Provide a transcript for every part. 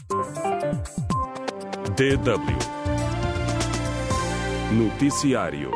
DW Noticiário.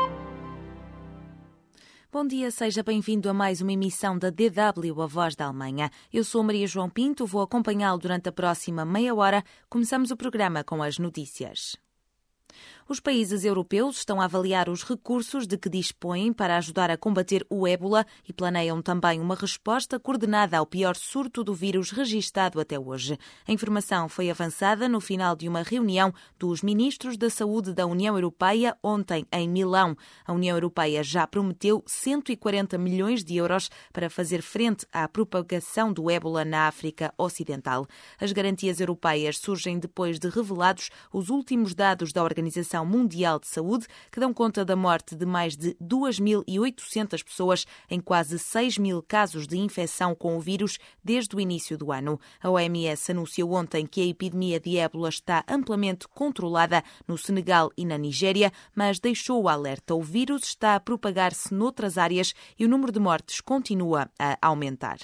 Bom dia, seja bem-vindo a mais uma emissão da DW, a Voz da Alemanha. Eu sou Maria João Pinto, vou acompanhá-lo durante a próxima meia hora. Começamos o programa com as notícias. Os países europeus estão a avaliar os recursos de que dispõem para ajudar a combater o ébola e planeiam também uma resposta coordenada ao pior surto do vírus registado até hoje. A informação foi avançada no final de uma reunião dos ministros da Saúde da União Europeia ontem em Milão. A União Europeia já prometeu 140 milhões de euros para fazer frente à propagação do ébola na África Ocidental. As garantias europeias surgem depois de revelados os últimos dados da Organização Mundial de Saúde, que dão conta da morte de mais de 2.800 pessoas em quase 6.000 casos de infecção com o vírus desde o início do ano. A OMS anunciou ontem que a epidemia de ébola está amplamente controlada no Senegal e na Nigéria, mas deixou o alerta. O vírus está a propagar-se noutras áreas e o número de mortes continua a aumentar.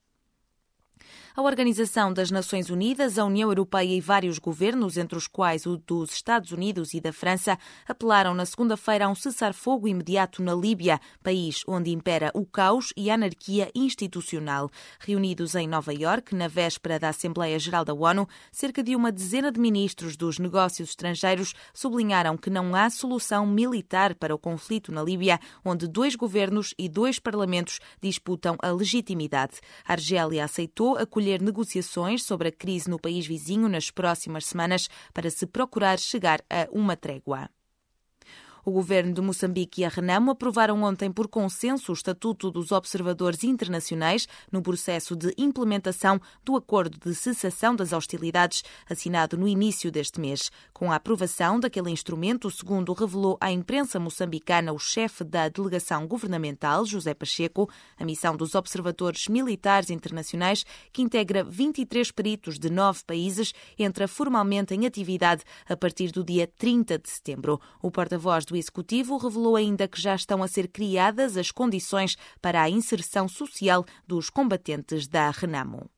A Organização das Nações Unidas, a União Europeia e vários governos, entre os quais o dos Estados Unidos e da França, apelaram na segunda-feira a um cessar-fogo imediato na Líbia, país onde impera o caos e a anarquia institucional. Reunidos em Nova Iorque, na véspera da Assembleia Geral da ONU, cerca de uma dezena de ministros dos negócios estrangeiros sublinharam que não há solução militar para o conflito na Líbia, onde 2 governos e 2 parlamentos disputam a legitimidade. A Argélia aceitou acolher negociações sobre a crise no país vizinho nas próximas semanas para se procurar chegar a uma trégua. O governo de Moçambique e a Renamo aprovaram ontem por consenso o Estatuto dos Observadores Internacionais no processo de implementação do acordo de cessação das hostilidades assinado no início deste mês. Com a aprovação daquele instrumento, segundo revelou à imprensa moçambicana o chefe da delegação governamental, José Pacheco, a missão dos Observadores Militares Internacionais, que integra 23 peritos de 9 países, entra formalmente em atividade a partir do dia 30 de setembro. O porta-voz do Executivo revelou ainda que já estão a ser criadas as condições para a inserção social dos combatentes da Renamo.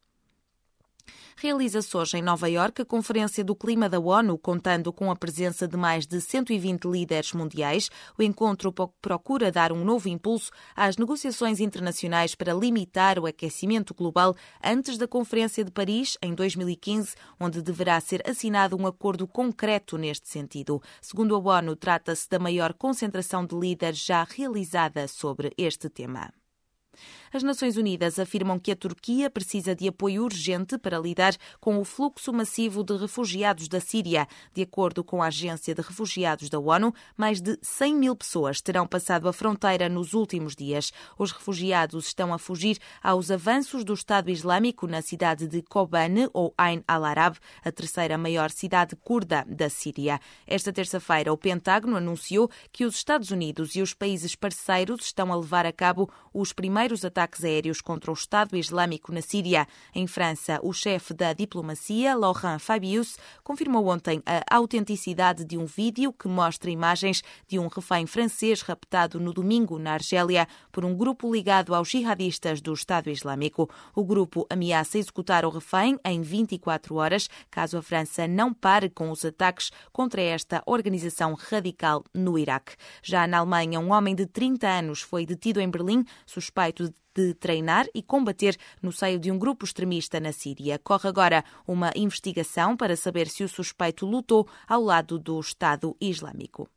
Realiza-se hoje em Nova Iorque a Conferência do Clima da ONU, contando com a presença de mais de 120 líderes mundiais. O encontro procura dar um novo impulso às negociações internacionais para limitar o aquecimento global antes da Conferência de Paris, em 2015, onde deverá ser assinado um acordo concreto neste sentido. Segundo a ONU, trata-se da maior concentração de líderes já realizada sobre este tema. As Nações Unidas afirmam que a Turquia precisa de apoio urgente para lidar com o fluxo massivo de refugiados da Síria. De acordo com a Agência de Refugiados da ONU, mais de 100 mil pessoas terão passado a fronteira nos últimos dias. Os refugiados estão a fugir aos avanços do Estado Islâmico na cidade de Kobane, ou Ain al-Arab, a terceira maior cidade curda da Síria. Esta terça-feira, o Pentágono anunciou que os Estados Unidos e os países parceiros estão a levar a cabo os primeiros ataques aéreos contra o Estado Islâmico na Síria. Em França, o chefe da diplomacia, Laurent Fabius, confirmou ontem a autenticidade de um vídeo que mostra imagens de um refém francês raptado no domingo na Argélia por um grupo ligado aos jihadistas do Estado Islâmico. O grupo ameaça executar o refém em 24 horas, caso a França não pare com os ataques contra esta organização radical no Iraque. Já na Alemanha, um homem de 30 anos foi detido em Berlim, suspeito de treinar e combater no seio de um grupo extremista na Síria. Corre agora uma investigação para saber se o suspeito lutou ao lado do Estado Islâmico.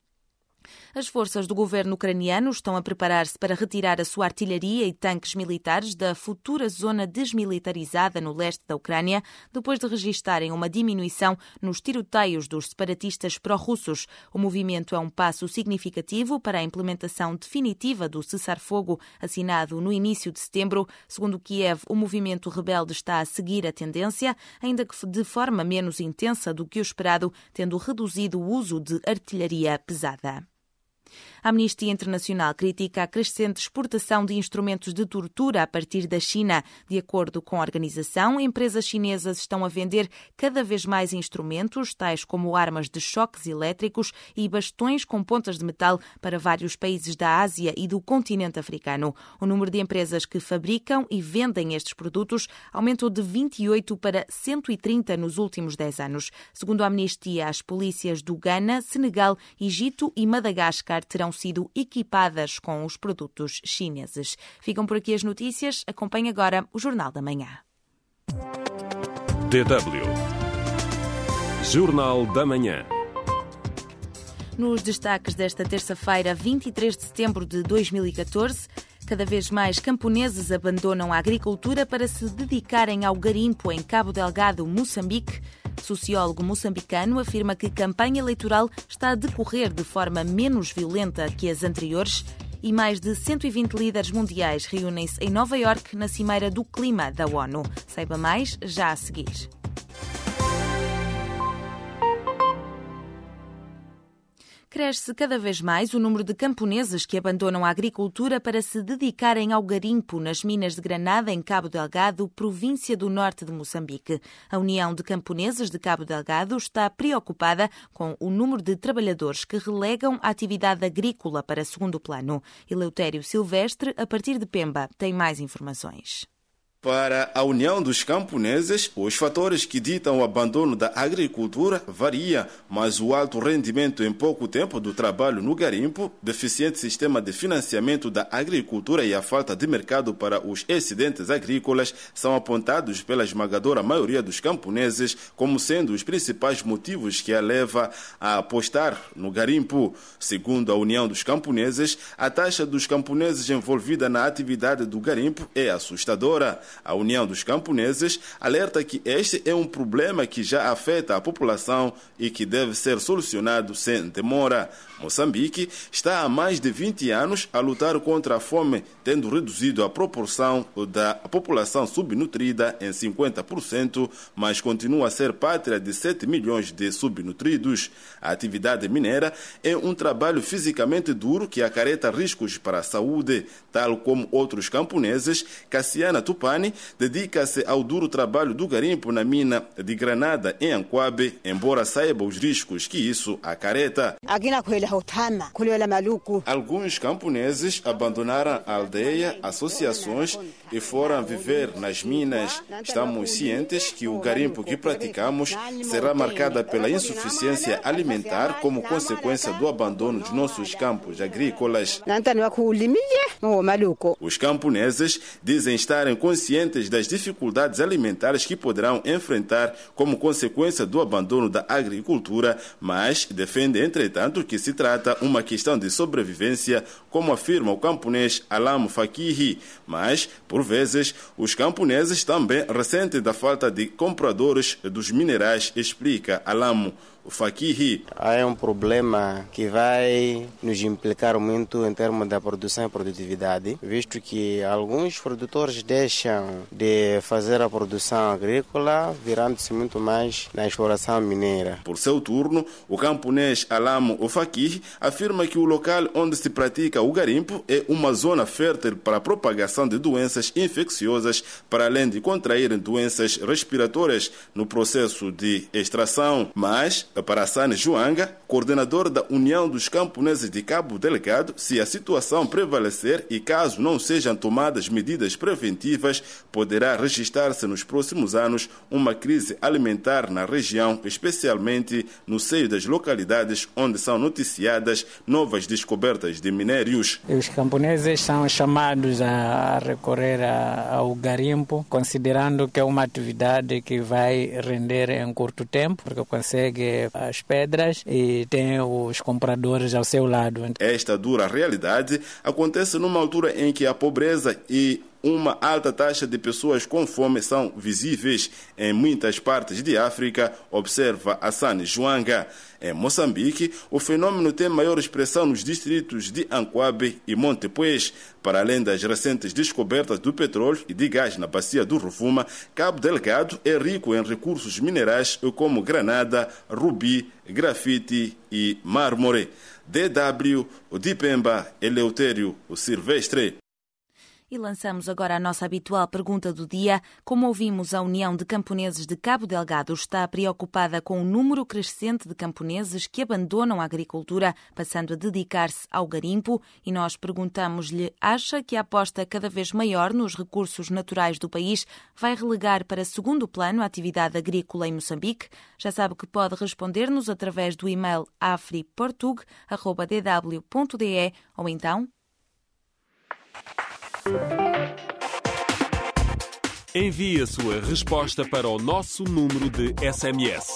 As forças do governo ucraniano estão a preparar-se para retirar a sua artilharia e tanques militares da futura zona desmilitarizada no leste da Ucrânia, depois de registarem uma diminuição nos tiroteios dos separatistas pró-russos. O movimento é um passo significativo para a implementação definitiva do cessar-fogo assinado no início de setembro. Segundo Kiev, o movimento rebelde está a seguir a tendência, ainda que de forma menos intensa do que o esperado, tendo reduzido o uso de artilharia pesada. A Amnistia Internacional critica a crescente exportação de instrumentos de tortura a partir da China. De acordo com a organização, empresas chinesas estão a vender cada vez mais instrumentos, tais como armas de choques elétricos e bastões com pontas de metal para vários países da Ásia e do continente africano. O número de empresas que fabricam e vendem estes produtos aumentou de 28 para 130 nos últimos 10 anos. Segundo a Amnistia, as polícias do Ghana, Senegal, Egito e Madagascar terão sido equipadas com os produtos chineses. Ficam por aqui as notícias. Acompanhe agora o Jornal da Manhã. DW Jornal da Manhã. Nos destaques desta terça-feira, 23 de setembro de 2014, cada vez mais camponeses abandonam a agricultura para se dedicarem ao garimpo em Cabo Delgado, Moçambique. Sociólogo moçambicano afirma que a campanha eleitoral está a decorrer de forma menos violenta que as anteriores e mais de 120 líderes mundiais reúnem-se em Nova Iorque na Cimeira do Clima da ONU. Saiba mais já a seguir. Cresce cada vez mais o número de camponeses que abandonam a agricultura para se dedicarem ao garimpo nas minas de Granada, em Cabo Delgado, província do norte de Moçambique. A União de Camponeses de Cabo Delgado está preocupada com o número de trabalhadores que relegam a atividade agrícola para segundo plano. Eleutério Silvestre, a partir de Pemba, tem mais informações. Para a União dos Camponeses, os fatores que ditam o abandono da agricultura variam, mas o alto rendimento em pouco tempo do trabalho no garimpo, deficiente sistema de financiamento da agricultura e a falta de mercado para os excedentes agrícolas são apontados pela esmagadora maioria dos camponeses como sendo os principais motivos que a leva a apostar no garimpo. Segundo a União dos Camponeses, a taxa dos camponeses envolvida na atividade do garimpo é assustadora. A União dos Camponeses alerta que este é um problema que já afeta a população e que deve ser solucionado sem demora. Moçambique está há mais de 20 anos a lutar contra a fome, tendo reduzido a proporção da população subnutrida em 50%, mas continua a ser pátria de 7 milhões de subnutridos. A atividade mineira é um trabalho fisicamente duro que acarreta riscos para a saúde. Tal como outros camponeses, Cassiana Tupani dedica-se ao duro trabalho do garimpo na mina de Granada, em Anquabe, embora saiba os riscos que isso acarreta. Alguns camponeses abandonaram a aldeia, associações e foram viver nas minas. Estamos cientes que o garimpo que praticamos será marcado pela insuficiência alimentar como consequência do abandono dos nossos campos agrícolas. Os camponeses dizem estarem conscientes das dificuldades alimentares que poderão enfrentar como consequência do abandono da agricultura, mas defendem, entretanto, que se trata uma questão de sobrevivência, como afirma o camponês Alamo Fakihi. Mas, por vezes, os camponeses também ressentem da falta de compradores dos minerais, explica Alamo Fakihi. Há um problema que vai nos implicar muito em termos da produção e produtividade, visto que alguns produtores deixam de fazer a produção agrícola, virando-se muito mais na exploração mineira. Por seu turno, o camponês Alamo Fakihi afirma que o local onde se pratica o garimpo é uma zona fértil para a propagação de doenças infecciosas, para além de contraírem doenças respiratórias no processo de extração. Mas, para Sane Joanga, coordenador da União dos Camponeses de Cabo Delgado, se a situação prevalecer e caso não sejam tomadas medidas preventivas, poderá registrar-se nos próximos anos uma crise alimentar na região, especialmente no seio das localidades onde são noticiadas novas descobertas de minérios. Os camponeses são chamados a recorrer ao garimpo, considerando que é uma atividade que vai render em curto tempo, porque consegue as pedras e tem os compradores ao seu lado. Esta dura realidade acontece numa altura em que a pobreza e uma alta taxa de pessoas com fome são visíveis em muitas partes de África, observa Hassan Joanga. Em Moçambique, o fenômeno tem maior expressão nos distritos de Ancoabe e Montepuez. Para além das recentes descobertas do petróleo e de gás na bacia do Rovuma, Cabo Delgado é rico em recursos minerais como granada, rubi, grafite e mármore. DW, o de Pemba, Eleutério, o Silvestre. E lançamos agora a nossa habitual pergunta do dia. Como ouvimos, a União de Camponeses de Cabo Delgado está preocupada com o número crescente de camponeses que abandonam a agricultura, passando a dedicar-se ao garimpo. E nós perguntamos-lhe, acha que a aposta cada vez maior nos recursos naturais do país vai relegar para segundo plano a atividade agrícola em Moçambique? Já sabe que pode responder-nos através do e-mail afriportug@dw.de ou então... Envie a sua resposta para o nosso número de SMS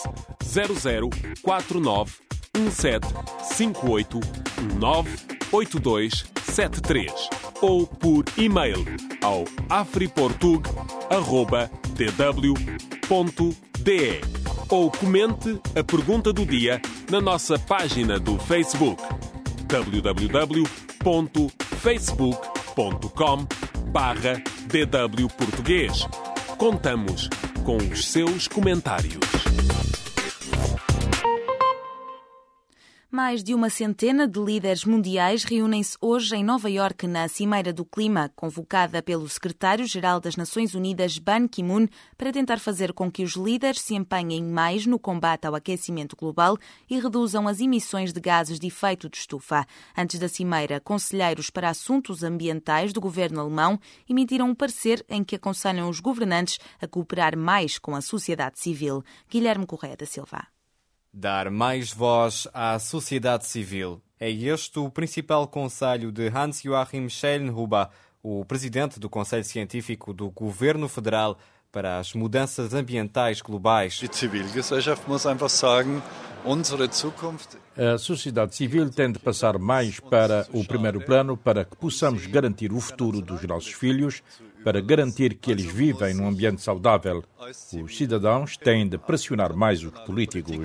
00491758198273 ou por e-mail ao afriportug@dw.de ou comente a pergunta do dia na nossa página do Facebook www.facebook.com/DW Português. Contamos com os seus comentários. Mais de uma centena de líderes mundiais reúnem-se hoje em Nova Iorque na Cimeira do Clima, convocada pelo secretário-geral das Nações Unidas, Ban Ki-moon, para tentar fazer com que os líderes se empenhem mais no combate ao aquecimento global e reduzam as emissões de gases de efeito de estufa. Antes da Cimeira, conselheiros para assuntos ambientais do governo alemão emitiram um parecer em que aconselham os governantes a cooperar mais com a sociedade civil. Guilherme Correia da Silva. Dar mais voz à sociedade civil. É este o principal conselho de Hans-Joachim Schellenhuber, o presidente do Conselho Científico do Governo Federal para as Mudanças Ambientais Globais. A sociedade civil tem de passar mais para o primeiro plano para que possamos garantir o futuro dos nossos filhos, para garantir que eles vivem num ambiente saudável. Os cidadãos têm de pressionar mais os políticos.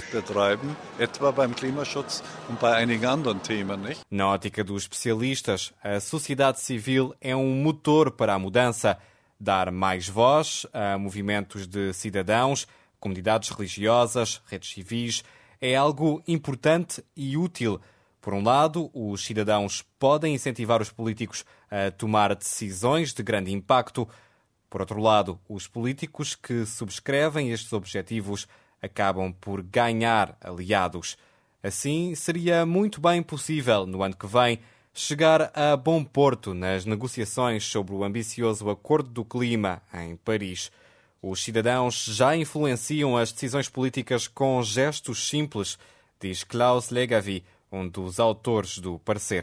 Na ótica dos especialistas, a sociedade civil é um motor para a mudança. Dar mais voz a movimentos de cidadãos, comunidades religiosas, redes civis, é algo importante e útil. Por um lado, os cidadãos podem incentivar os políticos a tomar decisões de grande impacto. Por outro lado, os políticos que subscrevem estes objetivos acabam por ganhar aliados. Assim, seria muito bem possível, no ano que vem, chegar a bom porto nas negociações sobre o ambicioso Acordo do Clima em Paris. Os cidadãos já influenciam as decisões políticas com gestos simples, diz Klaus Legavi, um dos autores do parecer.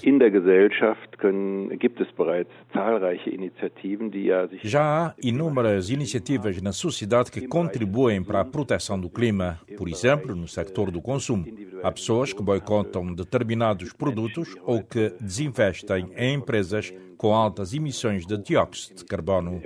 Já há inúmeras iniciativas na sociedade que contribuem para a proteção do clima, por exemplo, no sector do consumo. Há pessoas que boicotam determinados produtos ou que desinvestem em empresas com altas emissões de dióxido de carbono.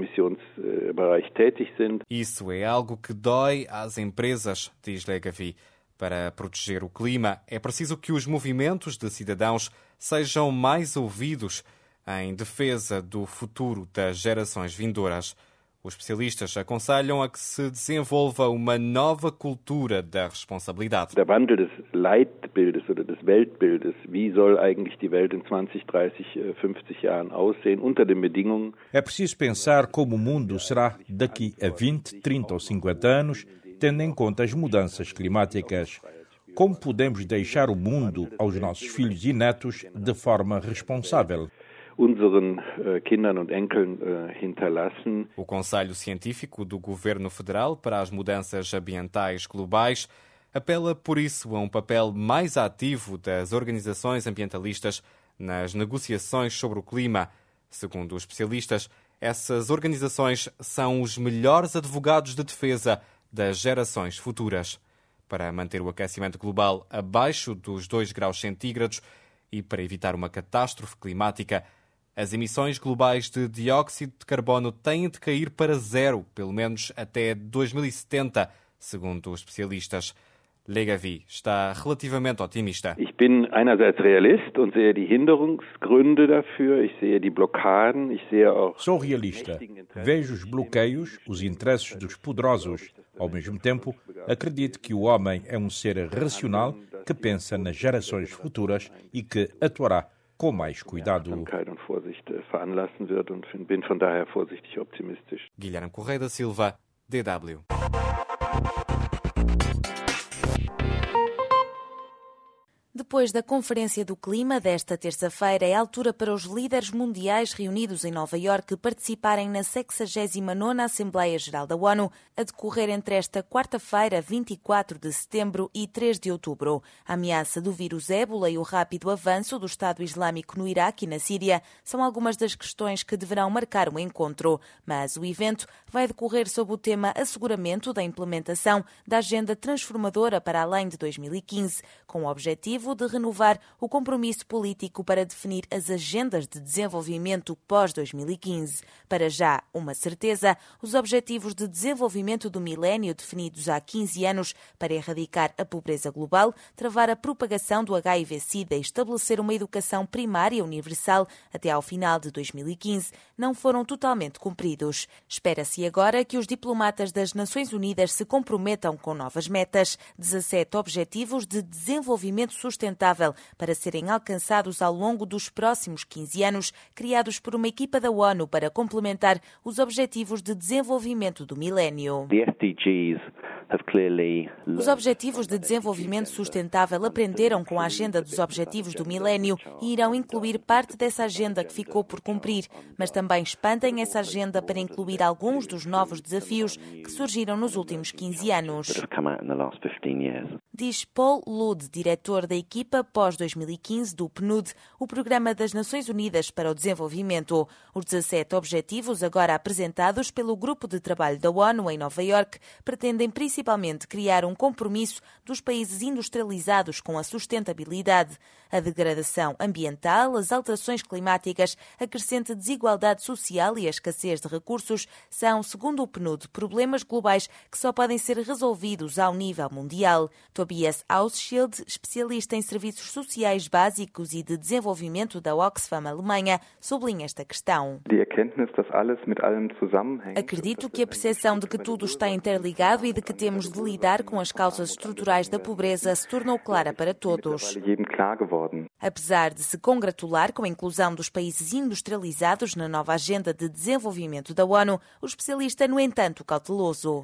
Isso é algo que dói às empresas, diz Legavi. Para proteger o clima, é preciso que os movimentos de cidadãos sejam mais ouvidos em defesa do futuro das gerações vindouras. Os especialistas aconselham a que se desenvolva uma nova cultura da responsabilidade. Der Wandel des Leitbildes oder des Weltbildes, wie soll eigentlich die Welt in 20, 30, 50 Jahren aussehen, unter den Bedingungen. É preciso pensar como o mundo será daqui a 20, 30 ou 50 anos, tendo em conta as mudanças climáticas. Como podemos deixar o mundo aos nossos filhos e netos de forma responsável? Unseren Kindern und Enkeln hinterlassen. O Conselho Científico do Governo Federal para as Mudanças Ambientais Globais apela, por isso, a um papel mais ativo das organizações ambientalistas nas negociações sobre o clima. Segundo os especialistas, essas organizações são os melhores advogados de defesa das gerações futuras. Para manter o aquecimento global abaixo dos 2 graus centígrados e para evitar uma catástrofe climática, As emissões globais de dióxido de carbono têm de cair para zero, pelo menos até 2070, segundo os especialistas. Legavi está relativamente otimista. Ich bin einerseits Realist und sehe die Hinderungsgründe dafür, ich sehe die Blockaden, ich sehe auch... Sou realista. Vejo os bloqueios, os interesses dos poderosos. Ao mesmo tempo, acredito que o homem é um ser racional que pensa nas gerações futuras e que atuará com mais cuidado. Guilherme Correia da Silva, DW. Depois da Conferência do Clima desta terça-feira, é altura para os líderes mundiais reunidos em Nova Iorque participarem na 69ª Assembleia Geral da ONU, a decorrer entre esta quarta-feira, 24 de setembro, e 3 de outubro. A ameaça do vírus ébola e o rápido avanço do Estado Islâmico no Iraque e na Síria são algumas das questões que deverão marcar o encontro. Mas o evento vai decorrer sob o tema Asseguramento da implementação da Agenda Transformadora para além de 2015, com o objetivo de renovar o compromisso político para definir as agendas de desenvolvimento pós-2015. Para já, uma certeza, os Objetivos de Desenvolvimento do Milénio definidos há 15 anos para erradicar a pobreza global, travar a propagação do HIV-Sida e estabelecer uma educação primária universal até ao final de 2015, não foram totalmente cumpridos. Espera-se agora que os diplomatas das Nações Unidas se comprometam com novas metas, 17 Objetivos de Desenvolvimento Sustentável para serem alcançados ao longo dos próximos 15 anos, criados por uma equipa da ONU para complementar os Objetivos de Desenvolvimento do Milénio. Os Objetivos de Desenvolvimento Sustentável aprenderam com a Agenda dos Objetivos do Milénio e irão incluir parte dessa agenda que ficou por cumprir, mas também expandem essa agenda para incluir alguns dos novos desafios que surgiram nos últimos 15 anos. Diz Paul Ludd, diretor da equipa pós-2015 do PNUD, o Programa das Nações Unidas para o Desenvolvimento. Os 17 objetivos, agora apresentados pelo Grupo de Trabalho da ONU em Nova Iorque, pretendem principalmente criar um compromisso dos países industrializados com a sustentabilidade. A degradação ambiental, as alterações climáticas, a crescente desigualdade social e a escassez de recursos são, segundo o PNUD, problemas globais que só podem ser resolvidos ao nível mundial. Tobias Ausschild, especialista em serviços sociais básicos e de desenvolvimento da Oxfam Alemanha, sublinha esta questão. Acredito que a percepção de que tudo está interligado e de que temos de lidar com as causas estruturais da pobreza se tornou clara para todos. Apesar de se congratular com a inclusão dos países industrializados na nova Agenda de Desenvolvimento da ONU, o especialista é, no entanto, cauteloso.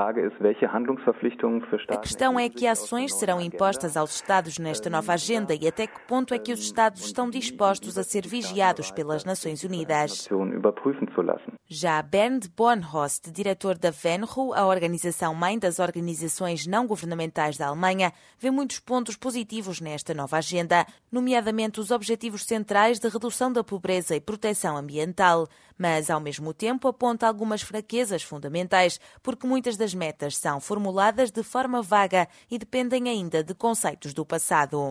A questão é que ações serão impostas aos Estados nesta nova agenda e até que ponto é que os Estados estão dispostos a ser vigiados pelas Nações Unidas. Já Bernd Bornhorst, diretor da VENRU, a organização-mãe das organizações não-governamentais da Alemanha, vê muitos pontos positivos nesta nova agenda, nomeadamente os objetivos centrais de redução da pobreza e proteção ambiental, mas, ao mesmo tempo, aponta algumas fraquezas fundamentais, porque muitas das metas são formuladas de forma vaga e dependem ainda de conceitos do passado.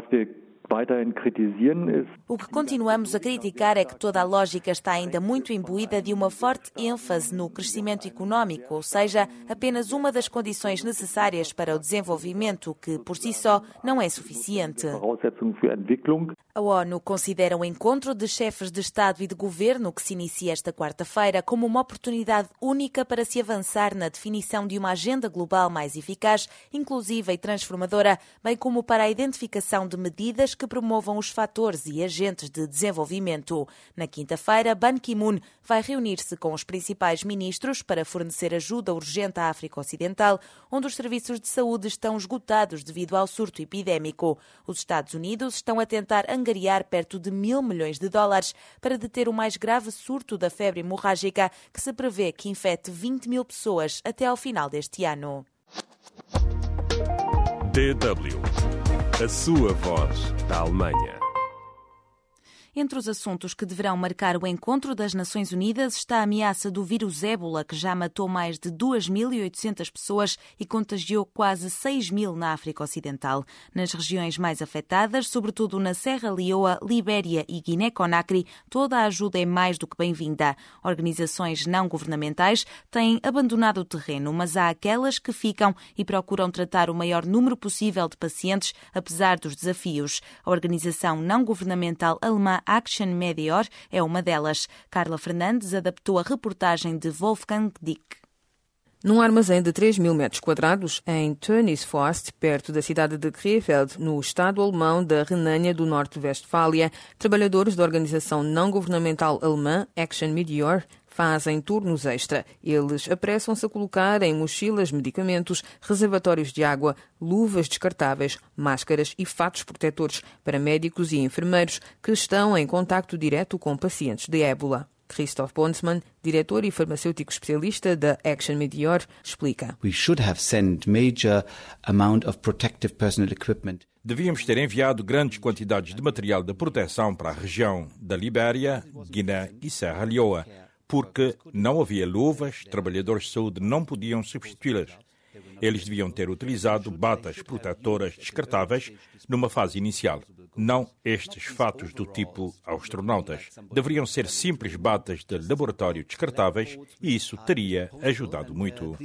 O que continuamos a criticar é que toda a lógica está ainda muito imbuída de uma forte ênfase no crescimento económico, ou seja, apenas uma das condições necessárias para o desenvolvimento, que por si só não é suficiente. A ONU considera o encontro de chefes de Estado e de Governo, que se inicia esta quarta-feira, como uma oportunidade única para se avançar na definição de uma agenda global mais eficaz, inclusiva e transformadora, bem como para a identificação de medidas que promovam os fatores e agentes de desenvolvimento. Na quinta-feira, Ban Ki-moon vai reunir-se com os principais ministros para fornecer ajuda urgente à África Ocidental, onde os serviços de saúde estão esgotados devido ao surto epidémico. Os Estados Unidos estão a tentar angariar perto de $1.000 milhões para deter o mais grave surto da febre hemorrágica, que se prevê que infete 20.000 pessoas até ao final deste ano. DW, a sua voz da Alemanha. Entre os assuntos que deverão marcar o encontro das Nações Unidas está a ameaça do vírus ébola, que já matou mais de 2.800 pessoas e contagiou quase 6.000 na África Ocidental. Nas regiões mais afetadas, sobretudo na Serra Leoa, Libéria e Guiné-Conakry, toda a ajuda é mais do que bem-vinda. Organizações não governamentais têm abandonado o terreno, mas há aquelas que ficam e procuram tratar o maior número possível de pacientes, apesar dos desafios. A organização não governamental alemã Action Medior é uma delas. Carla Fernandes adaptou a reportagem de Wolfgang Dick. Num armazém de 3.000 metros quadrados, em Tönnisforst, perto da cidade de Krefeld, no estado alemão da Renânia do Norte-Westfália, trabalhadores da organização não governamental alemã Action Medior fazem turnos extra. Eles apressam-se a colocar em mochilas medicamentos, reservatórios de água, luvas descartáveis, máscaras e fatos protetores para médicos e enfermeiros que estão em contacto direto com pacientes de ébola. Christoph Bondsman, diretor e farmacêutico especialista da Action Medior, explica. We should have sent major amount of protective personal equipment. Devíamos ter enviado grandes quantidades de material de proteção para a região da Libéria, Guiné e Serra Leoa, porque não havia luvas, trabalhadores de saúde não podiam substituí-las. Eles deviam ter utilizado batas protetoras descartáveis numa fase inicial. Não estes fatos do tipo astronautas. Deveriam ser simples batas de laboratório descartáveis e isso teria ajudado muito.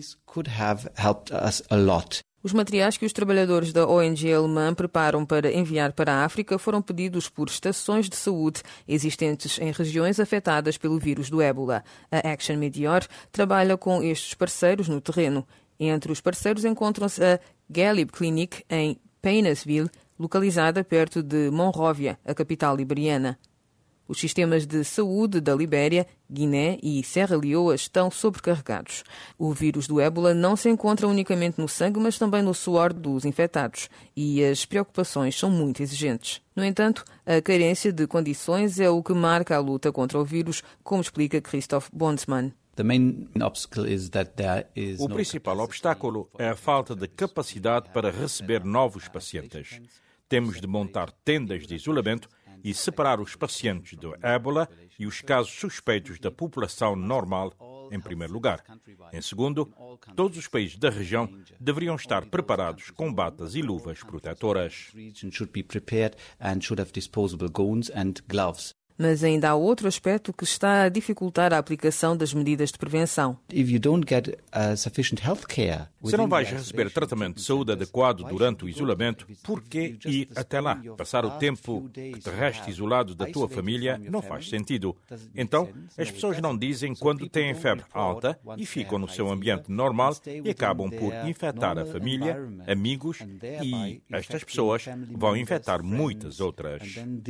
Os materiais que os trabalhadores da ONG alemã preparam para enviar para a África foram pedidos por estações de saúde existentes em regiões afetadas pelo vírus do ébola. A Action Medior trabalha com estes parceiros no terreno. Entre os parceiros encontram-se a Galib Clinic, em Painesville, localizada perto de Monrovia, a capital liberiana. Os sistemas de saúde da Libéria, Guiné e Serra Leoa estão sobrecarregados. O vírus do ébola não se encontra unicamente no sangue, mas também no suor dos infectados, e as preocupações são muito exigentes. No entanto, a carência de condições é o que marca a luta contra o vírus, como explica Christoph Bondsman. O principal obstáculo é a falta de capacidade para receber novos pacientes. Temos de montar tendas de isolamento e separar os pacientes do ébola e os casos suspeitos da população normal, em primeiro lugar. Em segundo, todos os países da região deveriam estar preparados com batas e luvas protetoras. Mas ainda há outro aspecto que está a dificultar a aplicação das medidas de prevenção. Se não vais receber tratamento de saúde adequado durante o isolamento, por que ir até lá? Passar o tempo que te resta isolado da tua família não faz sentido. Então, as pessoas não dizem quando têm febre alta e ficam no seu ambiente normal e acabam por infectar a família, amigos e estas pessoas vão infectar muitas outras.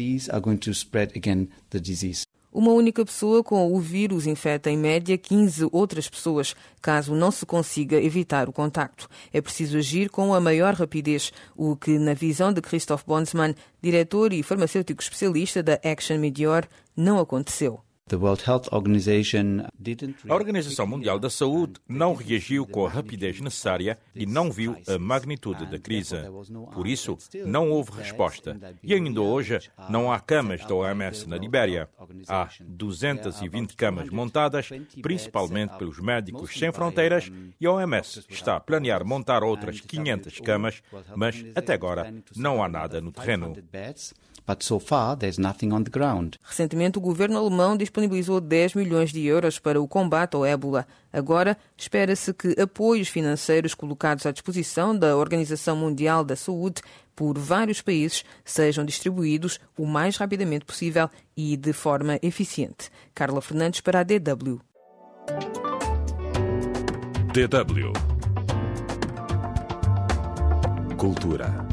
Uma única pessoa com o vírus infecta em média 15 outras pessoas, caso não se consiga evitar o contacto. É preciso agir com a maior rapidez, o que, na visão de Christoph Bondsman, diretor e farmacêutico especialista da Action Medior, não aconteceu. A Organização Mundial da Saúde não reagiu com a rapidez necessária e não viu a magnitude da crise. Por isso, não houve resposta. E ainda hoje, não há camas da OMS na Libéria. Há 220 camas montadas, principalmente pelos Médicos Sem Fronteiras, e a OMS está a planear montar outras 500 camas, mas até agora não há nada no terreno. Recentemente, o governo alemão disponibilizou 10 milhões de euros para o combate ao ébola. Agora, espera-se que apoios financeiros colocados à disposição da Organização Mundial da Saúde por vários países sejam distribuídos o mais rapidamente possível e de forma eficiente. Carla Fernandes para a DW. DW Cultura.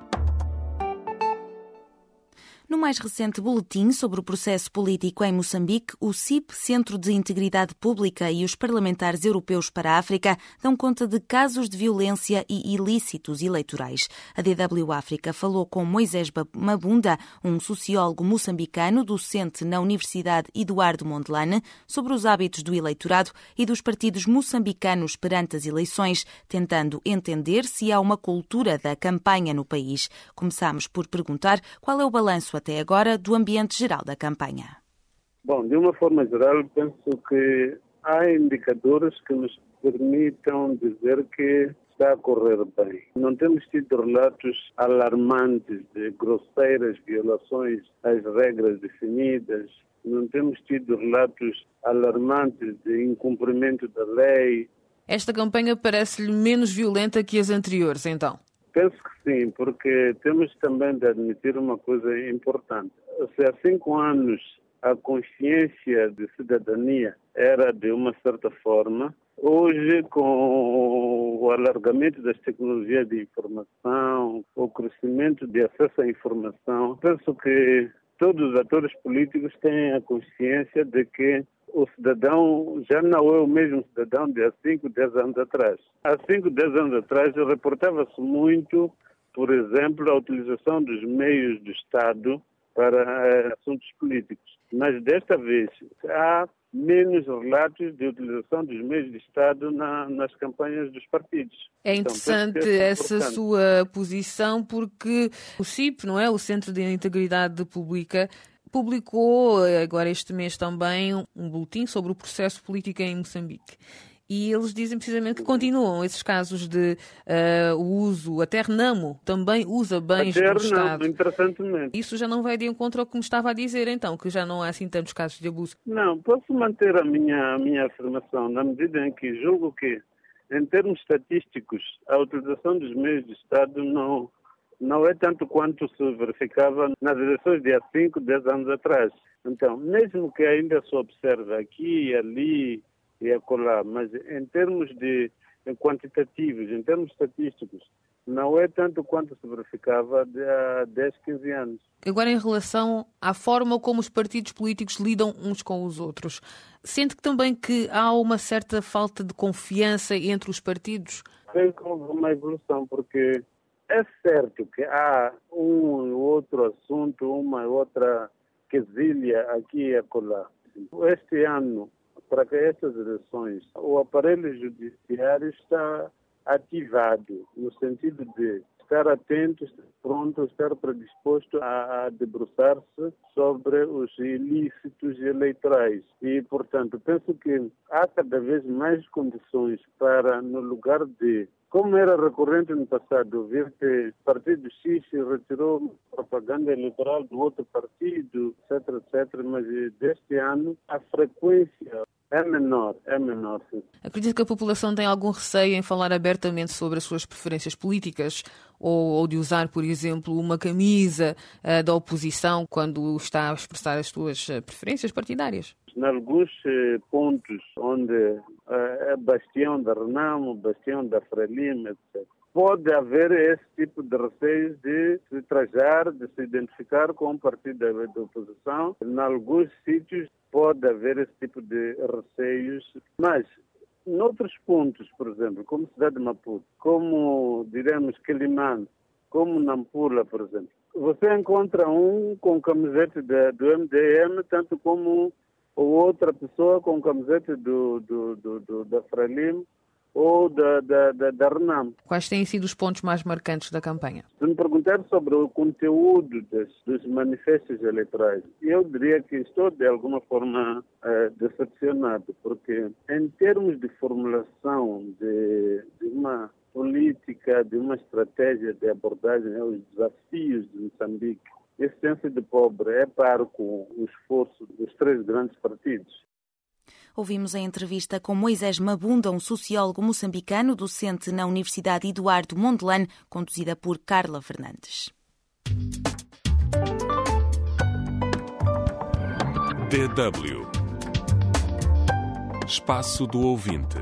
No mais recente boletim sobre o processo político em Moçambique, o CIP, Centro de Integridade Pública, e os parlamentares europeus para a África dão conta de casos de violência e ilícitos eleitorais. A DW África falou com Moisés Mabunda, um sociólogo moçambicano, docente na Universidade Eduardo Mondlane, sobre os hábitos do eleitorado e dos partidos moçambicanos perante as eleições, tentando entender se há uma cultura da campanha no país. Começamos por perguntar qual é o balanço até até agora do ambiente geral da campanha. Bom, de uma forma geral, penso que há indicadores que nos permitam dizer que está a correr bem. Não temos tido relatos alarmantes de grosseiras violações às regras definidas, não temos tido relatos alarmantes de incumprimento da lei. Esta campanha parece-lhe menos violenta que as anteriores, então? Penso que sim, porque temos também de admitir uma coisa importante. Se há 5 anos a consciência de cidadania era de uma certa forma, hoje, com o alargamento das tecnologias de informação, o crescimento de acesso à informação, penso que todos os atores políticos têm a consciência de que o cidadão já não é o mesmo cidadão de há 5, 10 anos atrás. Há 5, 10 anos atrás reportava-se muito, por exemplo, a utilização dos meios do Estado para assuntos políticos. Mas desta vez há menos relatos de utilização dos meios de Estado nas campanhas dos partidos. É interessante essa sua posição porque o CIP, não é? O Centro de Integridade Pública, publicou agora este mês também um boletim sobre o processo político em Moçambique. E eles dizem precisamente que continuam esses casos de uso, até Renamo também usa bens do Estado. Interessantemente. Isso já não vai de encontro ao que me estava a dizer, então, que já não há assim tantos casos de abuso. Não, posso manter a minha afirmação, na medida em que julgo que, em termos estatísticos, a utilização dos meios de Estado não é tanto quanto se verificava nas eleições de há 5, 10 anos atrás. Então, mesmo que ainda se observe aqui e ali e acolá, mas em termos de quantitativos, em termos estatísticos, não é tanto quanto se verificava há 10, 15 anos. Agora, em relação à forma como os partidos políticos lidam uns com os outros, sente que também que há uma certa falta de confiança entre os partidos? Tem uma evolução, porque é certo que há um ou outro assunto, uma ou outra quesilha aqui e acolá. Este ano, para que estas eleições, o aparelho judiciário está ativado, no sentido de estar atento, estar pronto, estar predisposto a debruçar-se sobre os ilícitos eleitorais. E, portanto, penso que há cada vez mais condições para, no lugar de, como era recorrente no passado, ver que o partido X retirou propaganda eleitoral do outro partido, etc., mas deste ano a frequência é menor. Sim. Acredita que a população tem algum receio em falar abertamente sobre as suas preferências políticas ou de usar, por exemplo, uma camisa da oposição quando está a expressar as suas preferências partidárias? Em alguns pontos onde é bastião da Renamo, bastião da Frelimo, etc., pode haver esse tipo de receios de se trajar, de se identificar com o partido da oposição. Em alguns sítios pode haver esse tipo de receios, mas em outros pontos, por exemplo, como cidade de Maputo, como, diremos, Quelimane, como Nampula, por exemplo, você encontra um com camiseta do MDM, tanto como outra pessoa com camiseta da Frelimo ou da Renamo. Quais têm sido os pontos mais marcantes da campanha? Se me perguntar sobre o conteúdo dos manifestos eleitorais, eu diria que estou de alguma forma decepcionado, porque em termos de formulação de uma política, de uma estratégia de abordagem aos desafios de Moçambique, esse senso de pobre é par com o esforço dos 3 grandes partidos. Ouvimos a entrevista com Moisés Mabunda, um sociólogo moçambicano, docente na Universidade Eduardo Mondlane, conduzida por Carla Fernandes. DW Espaço do Ouvinte.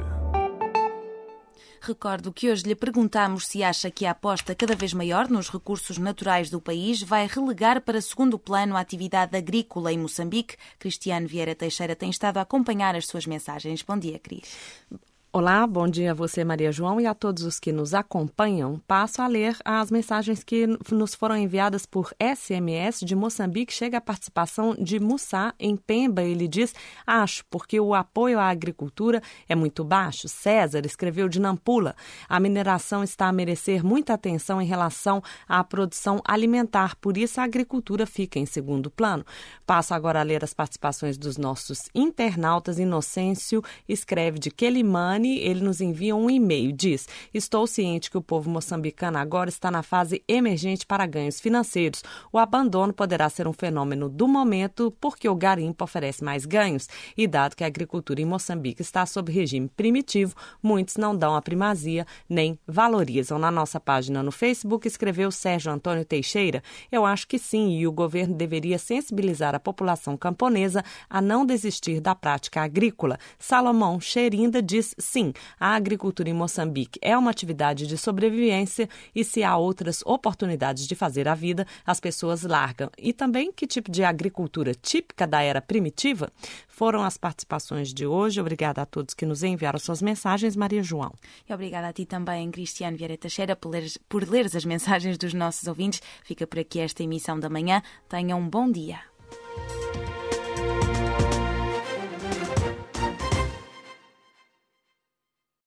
Recordo que hoje lhe perguntamos se acha que a aposta cada vez maior nos recursos naturais do país vai relegar para segundo plano a atividade agrícola em Moçambique. Cristiano Vieira Teixeira tem estado a acompanhar as suas mensagens. Bom dia, Cris. Olá, bom dia a você, Maria João, e a todos os que nos acompanham. Passo a ler as mensagens que nos foram enviadas por SMS de Moçambique. Chega a participação de Mussá em Pemba. Ele diz: acho, porque o apoio à agricultura é muito baixo. César escreveu de Nampula: a mineração está a merecer muita atenção em relação à produção alimentar, por isso a agricultura fica em segundo plano. Passo agora a ler as participações dos nossos internautas. Inocêncio escreve de Quelimane. Ele nos envia um e-mail, diz: estou ciente que o povo moçambicano agora está na fase emergente para ganhos financeiros. O abandono poderá ser um fenômeno do momento porque o garimpo oferece mais ganhos e dado que a agricultura em Moçambique está sob regime primitivo, muitos não dão a primazia nem valorizam. Na nossa página no Facebook escreveu Sérgio Antônio Teixeira: eu acho que sim, e o governo deveria sensibilizar a população camponesa a não desistir da prática agrícola. Salomão Xerinda diz: sim, a agricultura em Moçambique é uma atividade de sobrevivência e se há outras oportunidades de fazer a vida, as pessoas largam. E também que tipo de agricultura típica da era primitiva? Foram as participações de hoje. Obrigada a todos que nos enviaram suas mensagens, Maria João. E obrigada a ti também, Cristiano Vieira Teixeira, por leres as mensagens dos nossos ouvintes. Fica por aqui esta emissão da manhã. Tenham um bom dia.